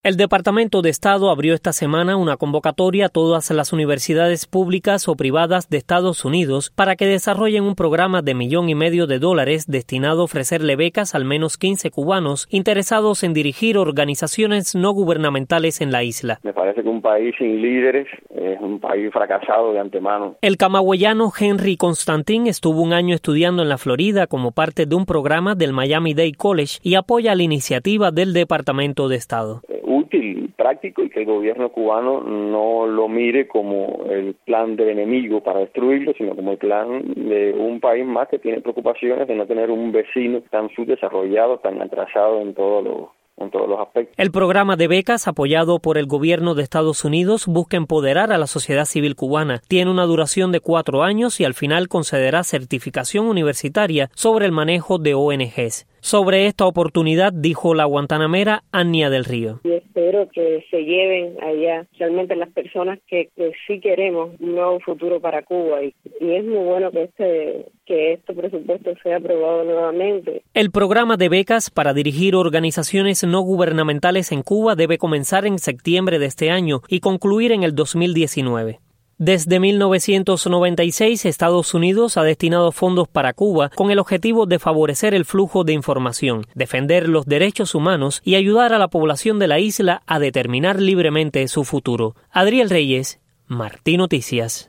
El Departamento de Estado abrió esta semana una convocatoria a todas las universidades públicas o privadas de Estados Unidos para que desarrollen un programa de $1,5 millones destinado a ofrecerle becas a al menos 15 cubanos interesados en dirigir organizaciones no gubernamentales en la isla. Me parece que un país sin líderes es un país fracasado de antemano. El camagüeyano Henry Constantin estuvo un año estudiando en la Florida como parte de un programa del Miami-Dade College y apoya la iniciativa del Departamento de Estado. Útil, práctico, y que el gobierno cubano no lo mire como el plan del enemigo para destruirlo, sino como el plan de un país más que tiene preocupaciones de no tener un vecino tan subdesarrollado, tan atrasado en todos los aspectos. El programa de becas, apoyado por el gobierno de Estados Unidos, busca empoderar a la sociedad civil cubana. Tiene una duración de 4 años y al final concederá certificación universitaria sobre el manejo de ONGs. Sobre esta oportunidad dijo la guantanamera Ania del Río. Y espero que se lleven allá realmente las personas que sí queremos un nuevo futuro para Cuba y es muy bueno que este presupuesto sea aprobado nuevamente. El programa de becas para dirigir organizaciones no gubernamentales en Cuba debe comenzar en septiembre de este año y concluir en el 2019. Desde 1996, Estados Unidos ha destinado fondos para Cuba con el objetivo de favorecer el flujo de información, defender los derechos humanos y ayudar a la población de la isla a determinar libremente su futuro. Adriel Reyes, Martí Noticias.